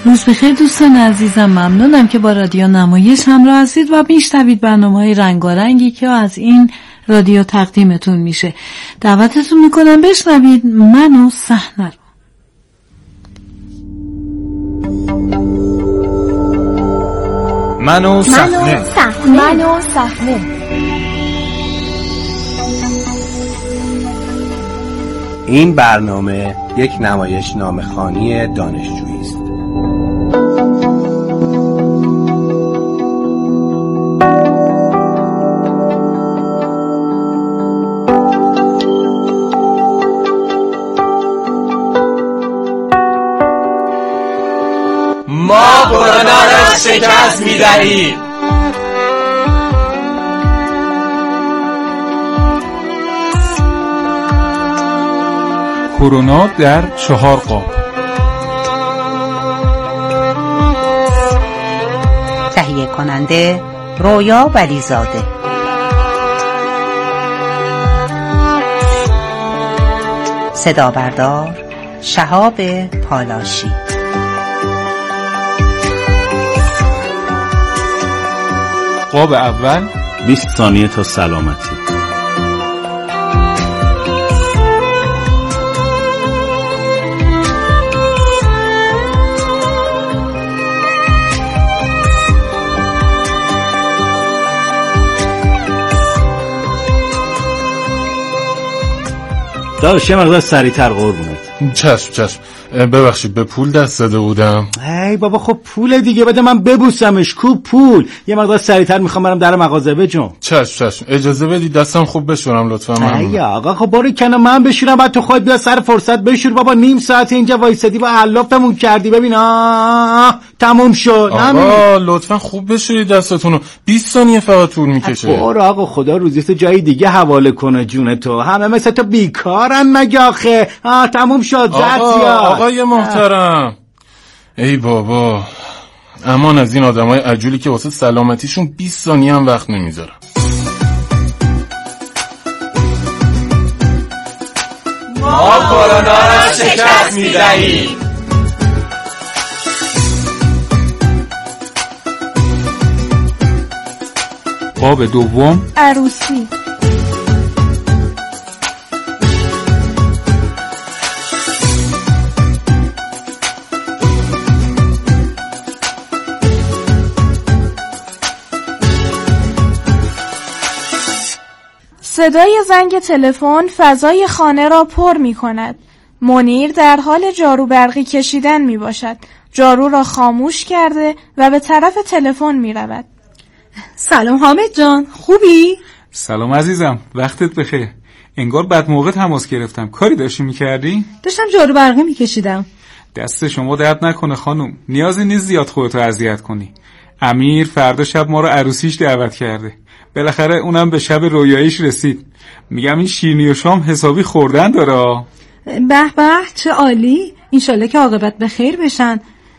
روز بخیر دوستان عزیزم، ممنونم که با رادیو نمایش همراه هستید و میشنوید برنامه‌های رنگارنگی که از این رادیو تقدیمتون میشه. دعوتتون میکنم بشنوید من و صحنه رو. من و صحنه. این برنامه یک نمایش نامه‌خوانی دانشجویی است. ما کرونا را شکست می‌دهیم. کرونا در 4 قاب. تهیه کننده رویا ولیزاده. صدا بردار شهاب پالاشی. قاب اول 20 ثانیه تا سلامتی. داداش یه مقدار سریع‌تر قربونت. چشم. ببخشید به پول دست داده بودم. ای بابا خب پول دیگه بده من ببوسمش. کو پول یه مقدار سریع‌تر میخوام برم در مغازه بجم. چشم اجازه بدید دستم خوب بشورم لطفا. ای آقا خب برو کنه من بشورم بعد تو خود بیا سر فرصت بشور. بابا نیم ساعت اینجا وایسادی با علافمون کردی. ببین تموم شد. آقا لطفا خوب بشورید دستتونو. 20 ثانیه فقط طول میکشه. برو آقا خدا روزیتو جای دیگه حواله کنه جون تو. همه مثل تو بیکارن مگه آخه. تموم شد. آقای محترم. ای بابا امان از این آدمای عجولی که واسه سلامتیشون 20 ثانیه هم وقت نمیذارن. ما کرونا را شکست می‌دهیم. قاب دوم عروسی. صدای زنگ تلفن فضای خانه را پر می کند. منیر در حال جارو برقی کشیدن می باشد. جارو را خاموش کرده و به طرف تلفن می رود. سلام حامد جان، خوبی؟ سلام عزیزم، وقتت بخیر. انگار بد موقع تماس گرفتم. کاری داشتی میکردی؟ داشتم جارو برقی میکشیدم. دست شما درد نکنه خانم. نیازی نیست زیاد خودتو اذیت کنی. امیر فردا شب ما رو عروسیش دعوت کرده. بالاخره اونم به شب رویاییش رسید. میگم این شیرینی و شام حسابی خوردن داره. به چه عالی. انشالله که عاقبت به خیر بشن.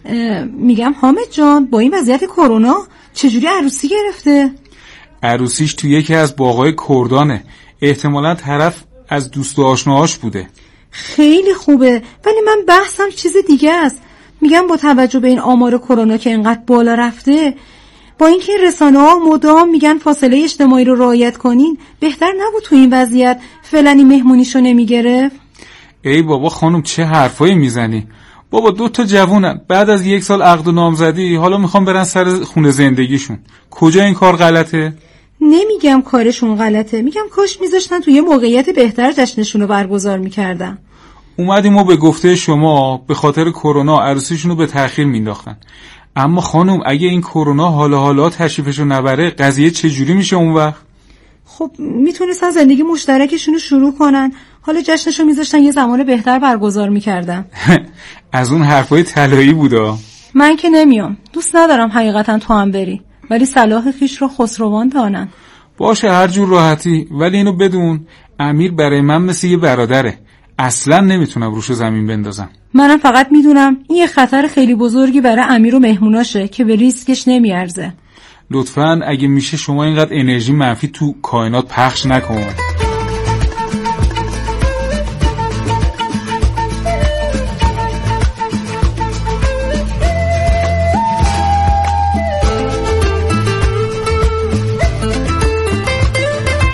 میگم حامد جان با این وضعیت کرونا چجوری عروسی گرفته؟ عروسیش تو یکی از باغای کردانه. احتمالاً طرف از دوست و آشناهاش بوده. خیلی خوبه، ولی من بحثم چیز دیگه است. میگم با توجه به این آمار کرونا که اینقدر بالا رفته، با اینکه رسانه‌ها مدام میگن فاصله اجتماعی رو رعایت کنین، بهتر نبود تو این وضعیت فعلا این مهمونیشو نمیگرفت؟ ای بابا خانم چه حرفایی میزنی؟ بابا 2 جوونن بعد از 1 سال عقد و نامزدی حالا میخوام برن سر خونه زندگیشون. کجا این کار غلطه؟ نمیگم کارشون غلطه، میگم کاش میذاشتن توی موقعیت بهتر جشنشون رو برگزار میکردن. اومدیم و به گفته شما به خاطر کرونا عروسیشون رو به تأخیر مینداختن. اما خانم اگه این کرونا حالا تشریفشو نبره قضیه چجوری میشه اون وقت؟ خب میتونستن زندگی مشترکشون رو شروع کنن، حالا جشنشو میذاشتن یه زمان بهتر برگزار میکردن. از اون حرفای طلایی بودا. من که نمیام، دوست ندارم حقیقتا تو هم بری، ولی صلاح خیش رو خسروان دانن. باشه هر جور راحتی، ولی اینو بدون امیر برای من مثل یه برادره. اصلا نمیتونم روشو زمین بندازم. منم فقط میدونم این یه خطر خیلی بزرگی برای امیر و مهموناشه که به ریسکش نمیارزه. لطفاً اگه میشه شما اینقدر انرژی منفی تو کائنات پخش نکن.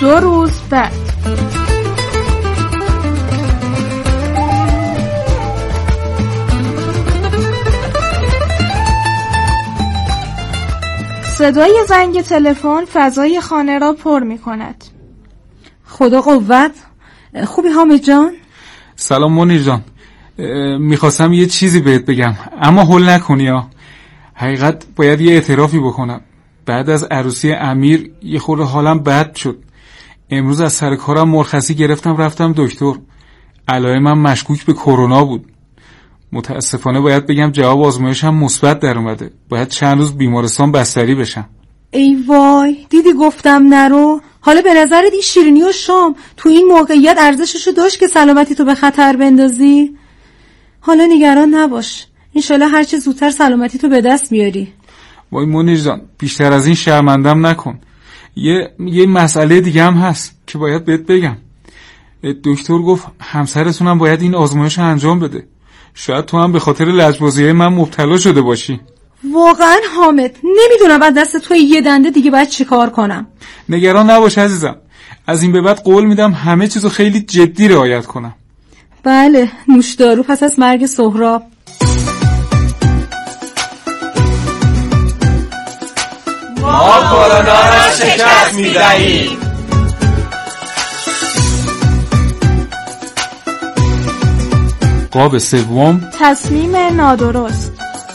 2 روز بعد. صدای زنگ تلفن فضای خانه را پر می کند. خدا قوت. خوبی حامد جان؟ سلام منیر جان. میخواستم یه چیزی بهت بگم اما هول نکنی ها. حقیقت باید یه اعترافی بکنم. بعد از عروسی امیر یه خورده حالم بد شد. امروز از سر کارم مرخصی گرفتم رفتم دکتر. علائمم مشکوک به کرونا بود. متاسفانه باید بگم جواب آزمایشم مثبت در اومده. باید چند روز بیمارستان بستری بشم. ای وای، دیدی گفتم نرو. حالا به نظرت این شیرینی و شام تو این موقعیت ارزششو داشت که سلامتی تو به خطر بندازی؟ حالا نگران نباش، انشالله هر چه زودتر سلامتی تو به دست بیاری. وای منیر جان، بیشتر از این شرمندم نکن. یه مسئله دیگه هم هست که باید بهت بگم. دکتر گفت همسرتونم باید این آزمایش رو انجام بده. شاید تو هم به خاطر لجبازی من مبتلا شده باشی. واقعا حامد نمیدونم از دست تو یه دنده دیگه باید چی کار کنم. نگران نباش عزیزم، از این به بعد قول میدم همه چیزو خیلی جدی رعایت کنم. بله، نوشدارو پس از مرگ سهراب. ما کرونا را شکست می‌دهیم. قاب سوم، تصمیم نادرست.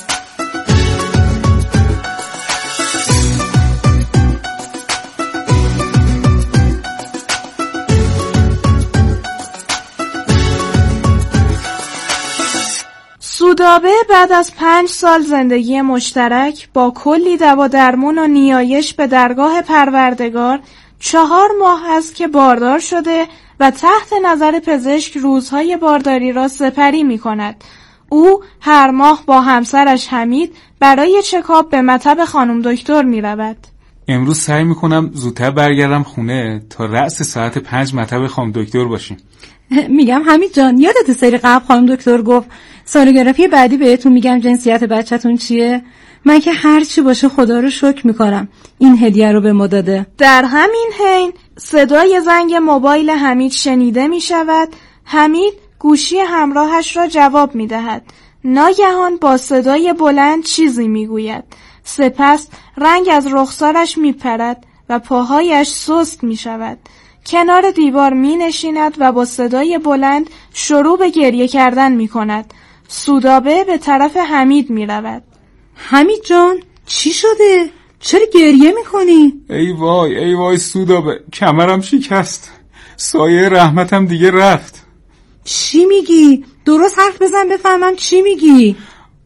سودابه بعد از 5 سال زندگی مشترک با کلی دوا درمون و نیایش به درگاه پروردگار 4 ماه است که باردار شده و تحت نظر پزشک روزهای بارداری را سپری می کند. او هر ماه با همسرش حمید برای چکاپ به مطب خانم دکتر می رود. امروز سعی می کنم زودتر برگردم خونه تا رأس ساعت 5 مطب خانم دکتر باشیم. میگم حمید جان، یادت سری قبل خانم دکتر گفت سونوگرافی بعدی بهتون میگم جنسیت بچه‌تون چیه؟ من که هر چی باشه خدا رو شکر میکنم این هدیه رو به ما داده. در همین حین صدای زنگ موبایل حمید شنیده می شود. حمید گوشی همراهش را جواب می دهد. ناگهان با صدای بلند چیزی می گوید. سپس رنگ از رخسارش می پرد و پاهایش سست می شود. کنار دیوار می نشیند و با صدای بلند شروع به گریه کردن می کند. سودابه به طرف حمید می رود. حمید جان چی شده؟ چرا گریه می کنی؟ ای وای سودابه، کمرم شکست. سایه رحمتم دیگه رفت. چی میگی؟ درست حرف بزن بفهمم چی میگی.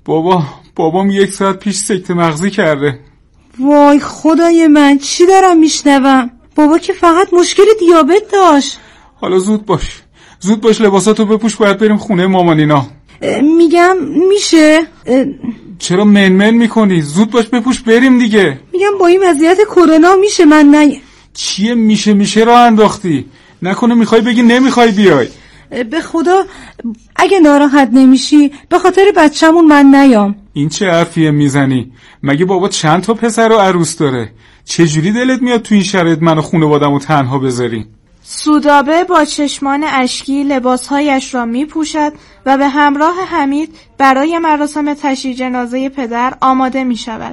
بابام 1 ساعت پیش سکته مغزی کرده. وای خدای من، چی دارم میشنوم؟ بابا که فقط مشکل دیابت داشت. حالا زود باش لباساتو بپوش، باید بریم خونه مامانینا. میگم میشه؟ چرا منمن میکنی؟ زود باش بپوش بریم دیگه. میگم با این وضعیت کرونا میشه من چیه میشه راه انداختی؟ نکنه میخوای بگی نمیخوای بیای؟ به خدا اگه ناراحت نمیشی به خاطر بچه‌مون من نیام. این چه حرفیه میزنی؟ مگه بابا چند تا پسر و عروس داره؟ چجوری دلت میاد تو این شرایط منو خانواده‌مو تنها بذاری؟ سودابه با چشمان اشکی لباسهایش را می پوشد و به همراه حمید برای مراسم تشییع جنازه پدر آماده می شود.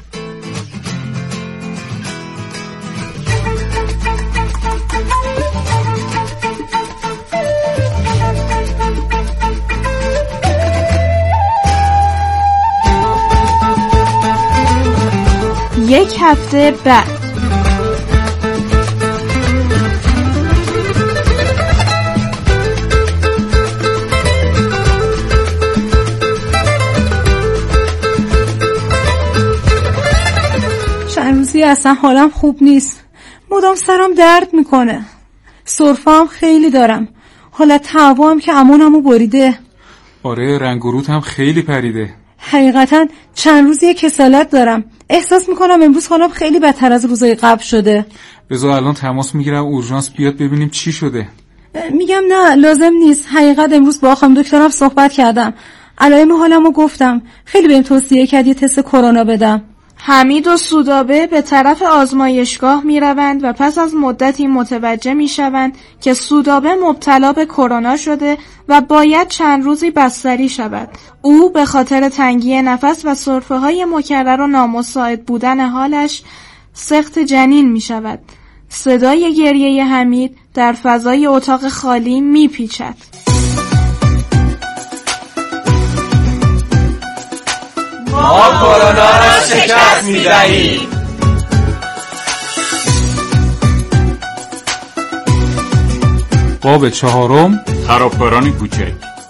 یک هفته بعد چند روزی اصلا حالم خوب نیست، مدام سرم درد میکنه، سرفه هم خیلی دارم، حالت هوا هم که امونمو بریده. آره رنگ و روت هم خیلی پریده. حقیقتا چند روزی کسالت دارم، احساس میکنم امروز حالم خیلی بدتر از روزای قبل شده. بذار الان تماس میگیرم اورژانس بیاد ببینیم چی شده. میگم نه لازم نیست، حقیقت امروز با خانم دکترم صحبت کردم، علائم حالمو گفتم، خیلی بهم توصیه کرد یه تست کرونا بدم. حمید و سودابه به طرف آزمایشگاه می روند و پس از مدتی متوجه می شوند که سودابه مبتلا به کرونا شده و باید چند روزی بستری شود. او به خاطر تنگی نفس و سرفه‌های مکرر و نامساعد بودن حالش سخت جنین می شود. صدای گریه حمید در فضای اتاق خالی می پیچد. ما کرونا را شکست می‌دهیم. باب 4 خرابکاران کوچک.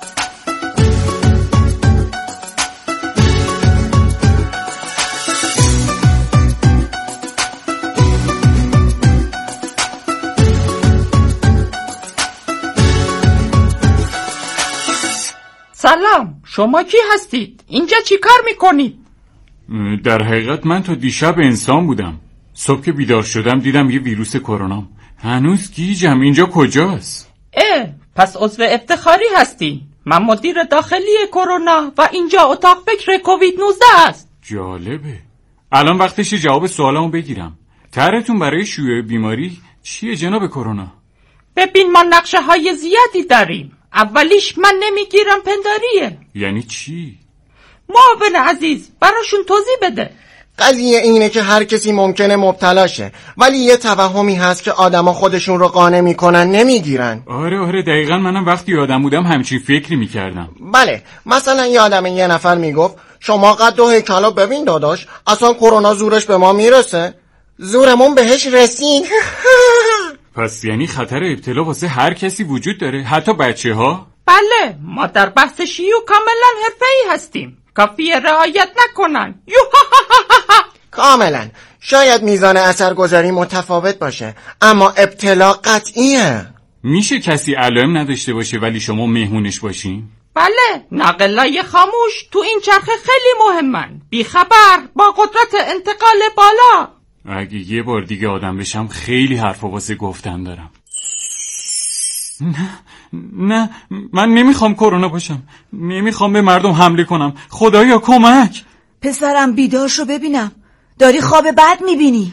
سلام، شما کی هستید؟ اینجا چی کار میکنید؟ در حقیقت من تا دیشب انسان بودم. صبح که بیدار شدم دیدم یه ویروس کرونام. هنوز گیجم. اینجا کجاست؟ پس عضو افتخاری هستی. من مدیر داخلی کرونا و اینجا اتاق فکر کووید 19 است. جالبه. الان وقتش جواب سوالامو بگیرم. طرحتون برای شیوع بیماری چیه جناب کرونا؟ ببین ما نقشه های زیادی داریم. اولیش من نمیگیرم پنداریه. یعنی چی؟ معاون عزیز براشون توضیح بده. قضیه اینه که هر کسی ممکنه مبتلا شه، ولی یه توهمی هست که آدما خودشون رو قانع میکنن نمیگیرن. آره دقیقاً منم وقتی آدم بودم همچین فکری میکردم. بله، مثلا یه نفر میگفت شما قد 2 هیکلو ببین داداش، اصلا کرونا زورش به ما میرسه. زورمون بهش رسید. پس یعنی خطر ابتلا واسه هر کسی وجود داره، حتی بچه‌ها؟ بله، ما در بحث شیوع کاملا حرفه‌ای هستیم. کافیه رعایت نکنن. کاملا. شاید میزان اثرگذاری متفاوت باشه، اما ابتلا قطعیه. میشه کسی علائم نداشته باشه ولی شما مهمونش باشین؟ بله، ناقلای خاموش تو این چرخه خیلی مهمن. بیخبر، با قدرت انتقال بالا. اگه یه بار دیگه آدم بشم خیلی حرفا واسه گفتن دارم. نه من نمیخوام کرونا باشم. نمیخوام به مردم حمله کنم. خدایا کمک. پسرم بیدار شو ببینم. داری خواب بد میبینی.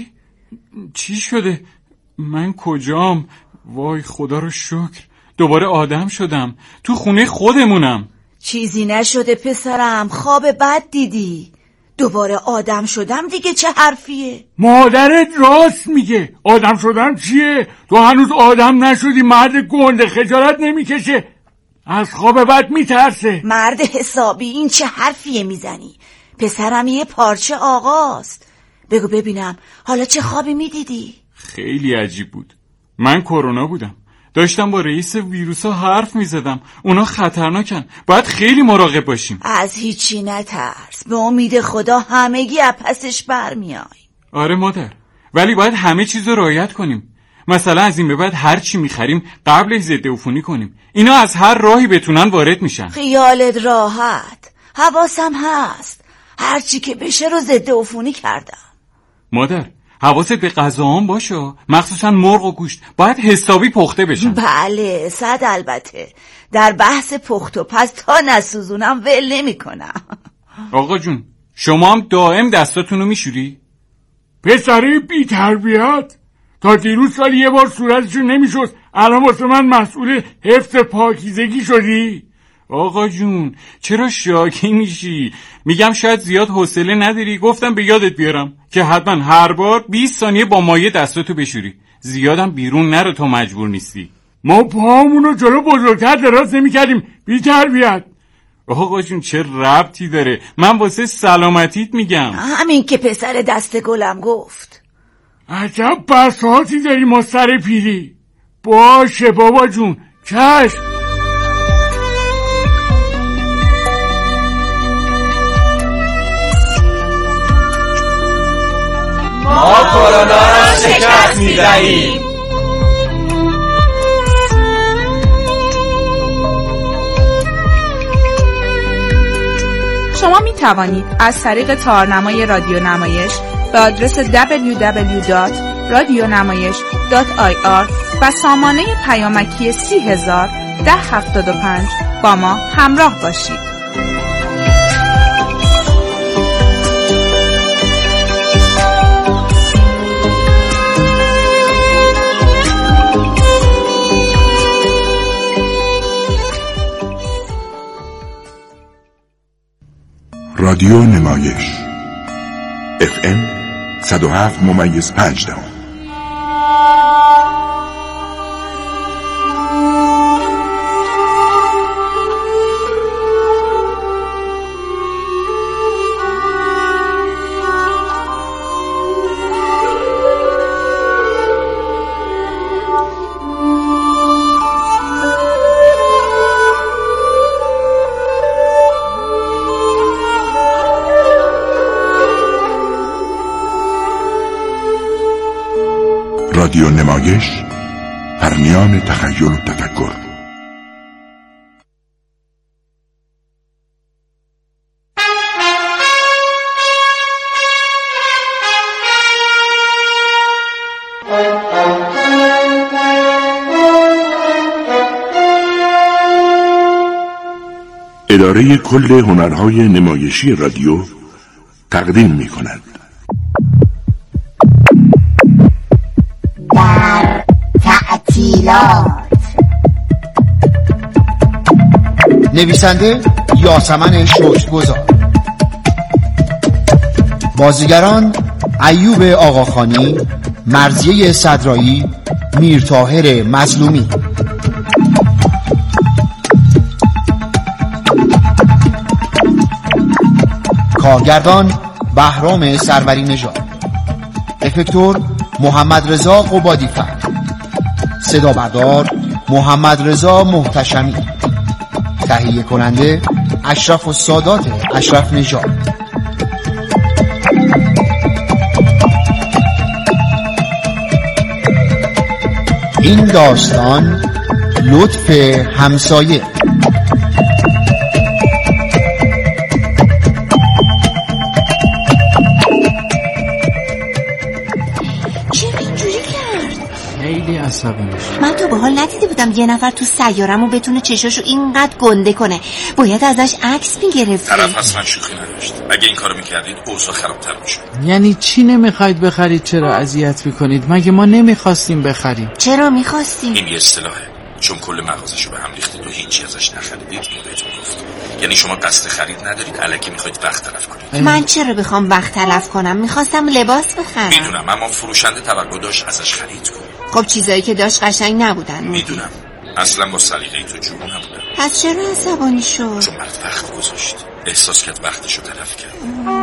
چی شده؟ من کجام؟ وای خدا رو شکر. دوباره آدم شدم. تو خونه خودمونم. چیزی نشده پسرم، خواب بد دیدی. دوباره آدم شدم دیگه چه حرفیه؟ مادرت راست میگه. آدم شدم چیه؟ تو هنوز آدم نشدی. مرد گنده خجالت نمیکشه؟ از خواب بد میترسه. مرد حسابی، این چه حرفیه میزنی؟ پسرم یه پارچه آقاست. بگو ببینم حالا چه خوابی میدیدی؟ خیلی عجیب بود. من کرونا بودم. داشتم با رئیس ویروسا حرف میزدم. اونا خطرناکن. باید خیلی مراقب باشیم. از هیچی نترس. به امید خدا همگی از پسش برمیای. آره مادر. ولی باید همه چیز رو رعایت کنیم. مثلا از این به بعد هر چی میخریم قبلش ضد عفونی کنیم. اینا از هر راهی بتونن وارد میشن. خیالت راحت. حواسم هست. هر چی که بشه رو ضد عفونی کردم. مادر حواست به غذاام باشه، مخصوصا مرغ و گوشت باید حسابی پخته بشن. بله 100 البته. در بحث پخت و پس تا نسوزونم ول نمی کنم. آقا جون شما هم دائم دستاتونو میشوری؟ پسری بی تربیت. تا دیروز سال یه بار صورتشو نمیشست، الان واسه من مسئول حفظ پاکیزگی شدی؟ آقا جون چرا شاکی میشی؟ میگم شاید زیاد حوصله نداری. گفتم به یادت بیارم که حتما هر بار 20 ثانیه با مایع دستاتو بشوری. زیادم بیرون نرو تا مجبور نیستی. ما پاهمونو جلو بزرگتر دراز نمی‌کردیم. بی تربیت. آقا جون چه ربطی داره؟ من واسه سلامتیت میگم. همین که پسر دست گلم گفت. عجب بساطی داری ما سر پیری. باشه بابا جون، چشم. ما کرونا را شکست می‌دهیم. شما می توانید از طریق تارنمای رادیو نمایش به آدرس www.radionamayesh.ir و سامانه پیامکی 30,000-1075 با ما همراه باشید. رادیو نمایش FM 107.5. رادیو نمایش، پرنیان تخیل و تفکر. اداره کل هنرهای نمایشی رادیو تقدیم می کند. نویسنده یاسمن شکرگزار، بازیگران ایوب آقاخانی، مرضیه صدرایی، میرطاهر مظلومی. کارگردان بهرام سروری نژاد، افکتور محمد رضا قبادی فرد، صدا بردار محمد رضا محتشمی، تهیه کننده اشرف السادات اشرف نژاد. این داستان لطف همسایه. من تو به حال ندیده بودم یه نفر تو سیارمو بتونه چشاشو اینقدر گنده کنه. باید ازش عکس میگرفت. طرف اصلا شوخی نداشت. اگه این کارو میکردید اوضاع خرابتر میشد. یعنی چی نمیخواید بخرید؟ چرا اذیت میکنید؟ مگه ما نمیخواستیم بخریم؟ چرا میخواستیم؟ این یه اصطلاحه، چون کل مغازشو به هم ریختید و هیچی ازش نخریدید. اینو بهتون گفت. یعنی شما قصد خرید ندارید، الکی میخواید وقت تلف کنید. من چرا بخوام وقت تلف کنم؟ میخواستم لباس بخرم. میدونم، اما فروشنده توقع داشت ازش خرید کنید. خب چیزایی که داشت قشنگ نبودن. میدونم، اصلا با سلیقه تو جور نبودن. پس چرا عصبانی شد؟ چون مرد وقت گذاشت، احساس کرد وقتشو تلف کرد.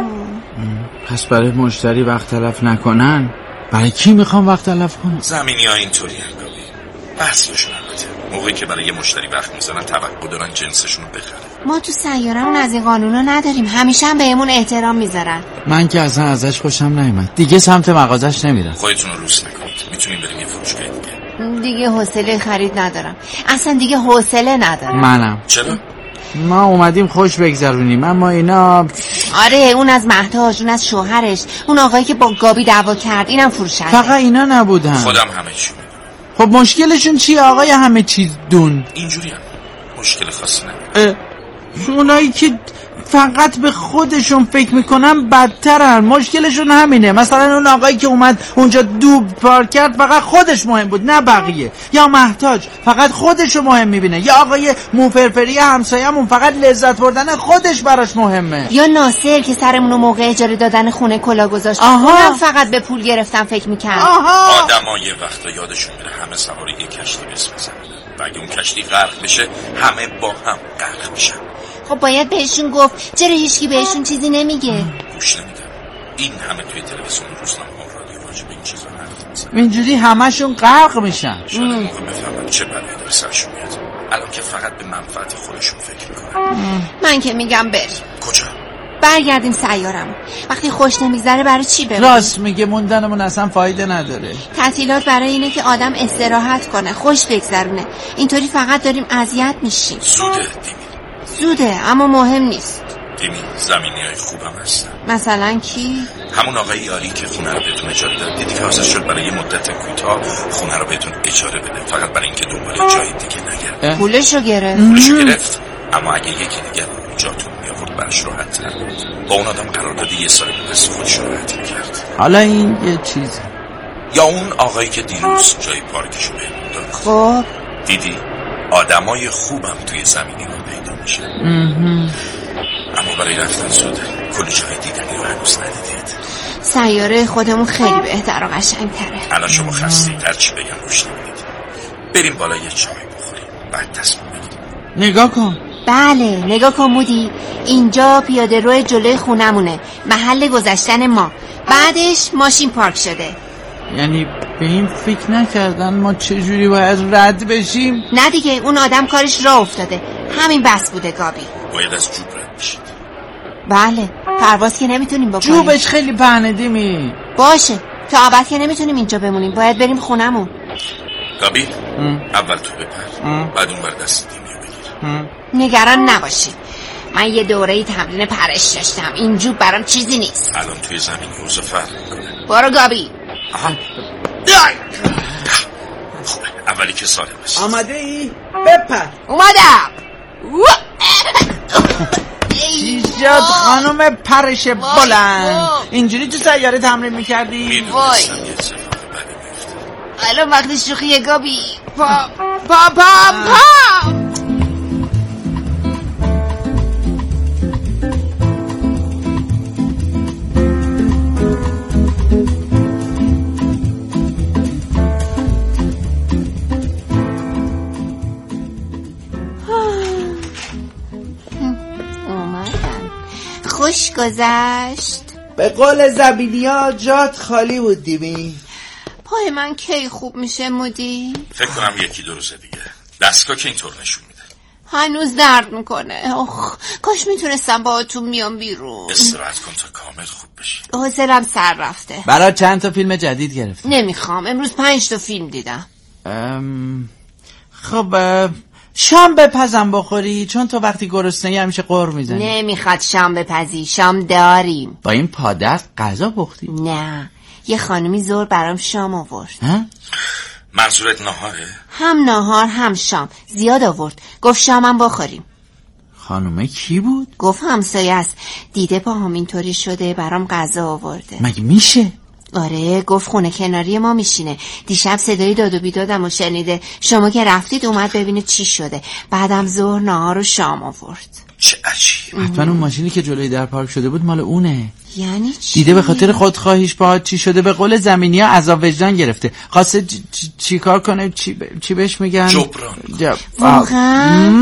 پس برای مشتری وقت تلف نکنن، برای کی میخوام وقت تلف کنم؟ زمینی ها اینطوری انگاری بحثشون البته موقعی که برای یه مشتری وقت میزنن توقع دارن جنسشون رو بخرن. ما تو سیارمون از این قانونا نداریم، همیشه هم بهمون احترام میذارن. من که اصلا ازش خوشم نیومد، دیگه سمت مغازش نمیرم. خودتون رو روس نکنید، میتونیم بریم یه فروشگاه دیگه حوصله خرید ندارم، اصلا دیگه حوصله ندارم. منم. چرا؟ ما اومدیم خوش بگذرونیم، اما اینا آره، اون از مهتاج، اون از شوهرش، اون آقایی که با گابی دعوا کرد، اینم فروشنده. فقط اینا نبودن. خودم همه چی خب مشکلشون چیه آقای همه چیز دون؟ اینجوری هم مشکل خاصی نداره. اونایی که فقط به خودشون فکر میکنن بدترن، مشکلشون همینه. مثلا اون آقایی که اومد اونجا دوب پارک کرد فقط خودش مهم بود نه بقیه، یا محتاج فقط خودشو مهم میبینه، یا آقای موفرفری همسایه‌مون فقط لذت بردن خودش براش مهمه، یا ناصر که سرمونو موقع اجاره دادن خونه کلا گذاشت، اونم فقط به پول گرفتن فکر میکرد. آدم‌ها یه وقتا یادشون میره همه سوار یه کشتی بزنن و اگه اون کشتی غرق بشه همه با هم غرق میشن. خب باید بهشون گفت، چرا هیچکی بهشون چیزی نمیگه؟ گوش نمیدن. این همه توی تلویزیون و روزنامه ها رادیو راجع به این چیزا حرف میزنن. اینجوری همشون غرق میشن. شاید موقع بفهمن چه بلایی داره سرشون میاد، الان که فقط به منفعت خودشون فکر میکنن. من که میگم بریم. کجا؟ برگردیم سیارم. وقتی خوش نمیگذره برای چی بمونیم؟ راست میگه، موندنمون اصلا فایده نداره. تعطیلات برای اینه که آدم استراحت کنه، خوش بگذرونه. اینطوری فقط داریم اذیت میشیم. زوده اما مهم نیست. دیمی زمینی‌های خوبم هستن. مثلا کی؟ همون آقای یاری که خونه رو بهتون اجاره داد. دیدی که حاضر شد برای یه مدت کوتاه خونه رو بهتون اجاره بده، فقط برای اینکه دنبال جای دیگه نگرد. پولشو گرفت. اما اگه یکی دیگه جاتون میآورد براش راحت تر بود. با اون آدم قرار داده یه سال قسط خودش راحت می‌کرد. حالا این یه چیزه. یا اون آقایی که دیروز جای پارکشو بهمون داد. خب دیدی آدمای خوبم توی زمینی ها پیدا میشن. اما برای رفتن زوده. کلی جای دیدنی رو هنوز ندیدید. سیاره خودمون خیلی بهتر و قشنگ‌تره. الان شما خستید، هر چی بگم روش نمیدید. بریم بالا یه چای بخوریم، بعد تصمیم بگیریم. نگاه کن. بله نگاه کن مودی، اینجا پیاده روی جلوی خونمونه، محل گذشتن ما. بعدش ماشین پارک شده. یعنی به این فکر نکردن ما چجوری باید رد بشیم؟ نه دیگه، اون آدم کارش راه افتاده، همین بس بوده گابی. باید از جوب رد بشید. بله، پرواز که نمیتونیم بکنیم. جوبش خیلی پهندیمی. باشه، تا ابد که نمیتونیم اینجا بمونیم، باید بریم خونمون. گابی اول تو بپر، بعد اون بر دست دیمیو بگیر. نگران نباشید، من یه دوره تمرین پرش داشتم، این جوب برام چیزی نیست. الان توی زمین اوضاع فرق میکنه. برو گابی. خوبه، اولی که سالم است. آماده ای؟ بپر. اومدم. چی شد خانم پرش بلند؟ اینجوری تو سیاره تمرین میکردی؟ الان وقت شوخیه گابی. پا خوش گذشت. به قول زبینیا جات خالی بود دیمی. پای من کی خوب میشه مودی؟ فکر کنم یکی دو روز دیگه. دستگاه که اینطور نشون میده. هنوز درد میکنه. کاش میتونستم باهاتون میام بیرون. استراحت کن تا کامل خوب بشی. حوصله‌ام سر رفته. برای چند تا فیلم جدید گرفتی؟ نمیخوام، امروز 5 تا فیلم دیدم. خب شام بپزم بخوری، چون تو وقتی گرسنه‌ای همیشه قر میزنی. نمیخواد شام بپزی، شام داریم. با این پادرت غذا پختی؟ نه، یه خانومی زور برام شام آورد. منظورت ناهاره؟ هم ناهار هم شام، زیاد آورد. گفت شامم بخوریم. خانومه کی بود؟ گفت همسایه است، دیده با هم اینطوری شده برام غذا آورده. مگه میشه؟ آره، گفت خونه کناری ما میشینه. دیشب صدای داد و بیدادم رو شنیده، شما که رفتید اومد ببینه چی شده. بعدم ظهر نهار و شام آورد. چه عجیب. حتما اون ماشینی که جلوی در پارک شده بود مال اونه. یعنی چی؟ دیده به خاطر خودخواهیش باهات چی شده، به قول زمینی‌ها عذاب وجدان گرفته، خواسته چی کار کنه، چی بهش میگن؟ جبران. واقعا؟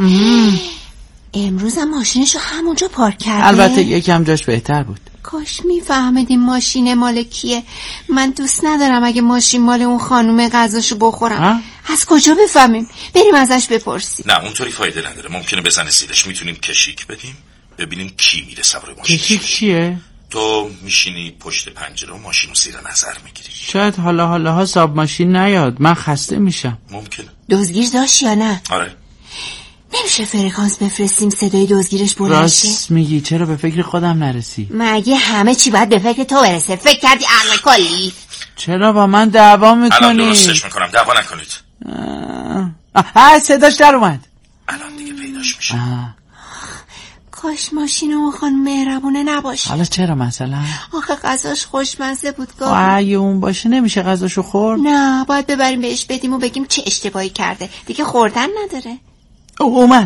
امروزم ماشینشو همونجا پارک کرده. البته یکم جاش بهتر بود. کاش میفهمیدیم ماشین مال کیه. من دوست ندارم اگه ماشین مال اون خانومه غذاشو بخورم. از کجا بفهمیم؟ بریم ازش بپرسیم. نه اونطوری فایده نداره، ممکنه بزنه زیرش. میتونیم کشیک بدیم ببینیم کی میره سوار ماشین. کشیک چیه؟ تو میشینی پشت پنجره و ماشین رو زیر نظر میگیری. شاید حالا ساب ماشین نیاد، من خسته میشم. ممکنه. دزدگیر داشت یا نه؟ آره. نمیشه فرکانس بفرستیم صدای دزدگیرش بلند شه؟ راست میگی، چرا به فکر خودم نرسی؟ مگه همه چی باید به فکر تو برسه؟ فکر کردی عقل کلی؟ چرا با من دعوا میکنی؟ الان درستش میکنم، دعوا نکنید. صداش در اومد. الان دیگه پیداش میشه. کاش ماشین اون خانم مهربونه نباشه. حالا چرا مثلا؟ آخه غذاش خوشمزه بود. اگه اون باشه نمیشه غذاشو خورد؟ نه، باید ببریم بهش بدیم و بگیم چه اشتباهی کرده، دیگه خوردن نداره. اومد.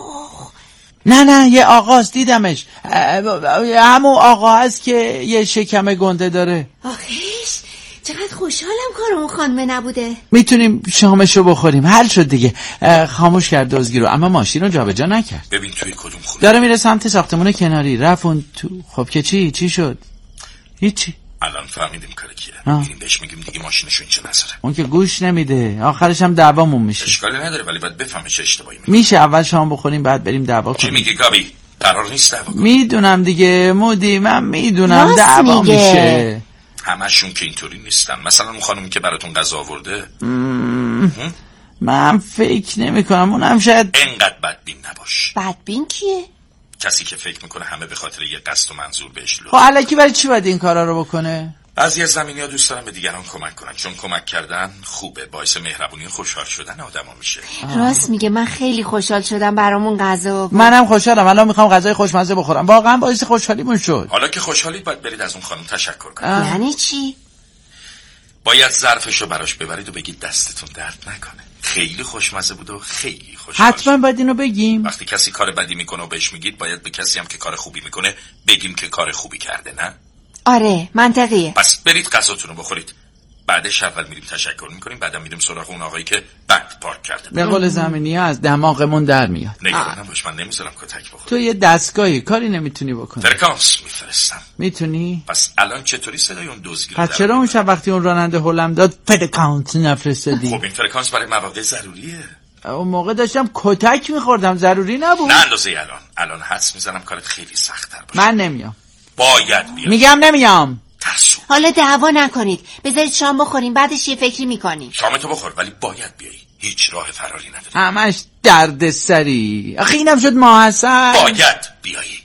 نه یه آقاست، دیدمش. همون آقا هست که یه شکم گنده داره. آخیش چقدر خوشحالم کار اون خانمه نبوده. میتونیم شامشو بخوریم، حل شد دیگه. خاموش کرد دزدگیر رو، اما ماشین رو جابجا نکرد. ببین توی کدوم خونه داره میره سمت ساختمون کناری. رفت اون تو. خب که چی شد؟ هیچی. الان فهمیدیم کار کیه. میریم بهش میگیم دیگه ماشینشو اینجا نذاره. اون که گوش نمیده، آخرش هم دعوامون میشه. اشکالی نداره، ولی باید بفهمه چه اشتباهی میشه اول شام بخوریم بعد بریم دعوا کنیم. چی میگی گابی؟ قرار نیست دعوا کنیم. میدونم دیگه مودی، من میدونم دعوا میشه. همشون که اینطوری نیستن. مثلا اون خانومی که براتون غذا آورده من فکر نمی‌کنم اونم شاید اینقدر بدبین نباش. بدبین کیه؟ کسی که فکر میکنه همه به خاطر یه قصد و منظور بهش لطف. خب الکی برای چی باید این کارا رو بکنه؟ بعضی از زمینی‌ها دوست دارن به دیگران کمک کنن، چون کمک کردن خوبه، باعث مهربونی و خوشحال شدن آدما میشه. راست میگه، من خیلی خوشحال شدم برامون غذا آورد. منم خوشحالم، الان میخوام غذای خوشمزه بخورم. واقعا باعث خوشحالیمون شد. حالا که خوشحالید باید برید از اون خانم تشکر کنید. یعنی چی؟ باید ظرفشو براش ببرید و بگید دستتون درد نکنه. خیلی خوشمزه بود و خیلی خوشحال. حتما باید اینو بگیم. وقتی کسی کار بدی میکنه و بهش میگید، باید به کسی هم که کار خوبی میکنه بگیم که کار خوبی کرده، نه؟ آره منطقیه. پس برید غذاتون رو بخورید. بعدش اول میریم تشکر میکنیم، بعدم میریم سراغ اون آقایی که بد پارک کرده. به قول زمینی از دماغمون در میاد. نگران نباش، من نمیذارم کتک بخوری. تو یه دستگاهی کاری نمیتونی بکنی. فرکانس میفرستم. میتونی؟ پس الان چطوری صدای اون دزدی پس چرا اون شب وقتی اون راننده هلم داد فرکانس نفرستادی؟ خب این فرکانس برای مواقع ضروریه. اون موقع داشتم کتک میخوردم، ضروری نبود. نه اندازه الان حدس میزنم کارت خیلی سخت‌تر باشه. من نمیام. باید بیای. میگم نمیام. ترسو. حالا دعوا نکنید، بذارید شام بخوریم بعدش یه فکری میکنیم. شامتو بخور ولی باید بیایی، هیچ راه فراری نداری. همش درد سری. آخه اینم شد ماحصل. باید بیایی.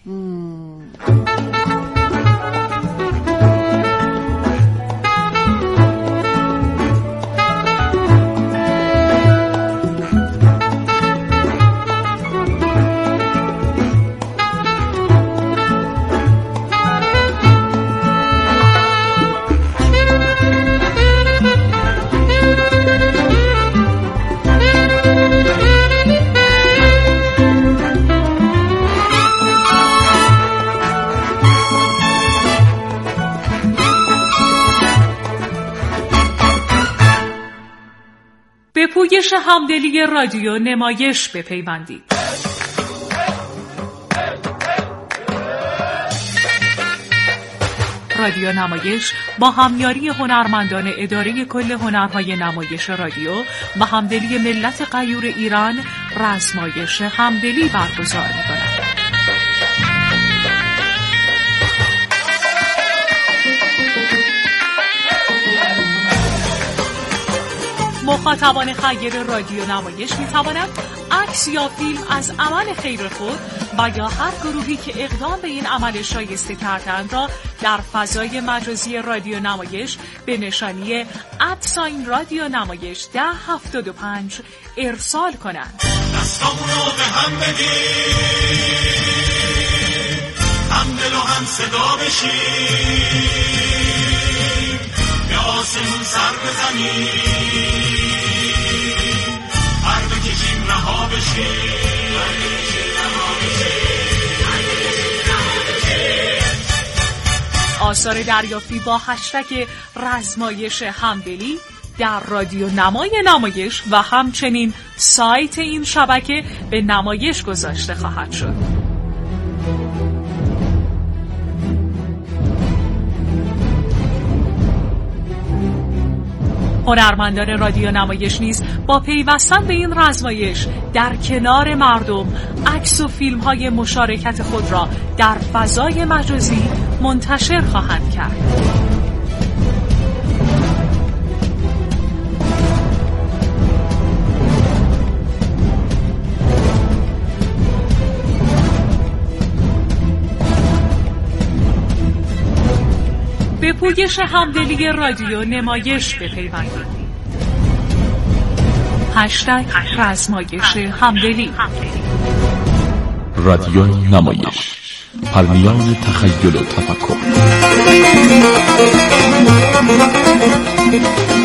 به پویش همدلی رادیو نمایش بپیوندید. رادیو نمایش با همیاری هنرمندان اداره کل هنرهای نمایش رادیو و همدلی ملت غیور ایران رزمایش همدلی برگزار می‌کند. مخاطبان خیر رادیو نمایش می توانند عکس یا فیلم از عمل خیر خود و یا هر گروهی که اقدام به این عمل شایسته کردند را در فضای مجازی رادیو نمایش به نشانی @رادیو نمایش 1075 ارسال کنند. دستامونو به هم بدیم، هم دل و هم صدا بشیم، به آسمون سر بزنیم، هر بکشیم رها بشیم. آثار دریافتی با هشتگ رزمایش همدلی در رادیو نمای نمایش و همچنین سایت این شبکه به نمایش گذاشته خواهد شد. هنرمندان رادیو نمایش نیز با پیوستن به این رزمایش در کنار مردم عکس و فیلم‌های مشارکت خود را در فضای مجازی منتشر خواهند کرد. به پویش همدلی رادیو نمایش بپیوندید. هشتگ رزمایش همدلی. رادیو نمایش، پرمیان تخیل و تفکر.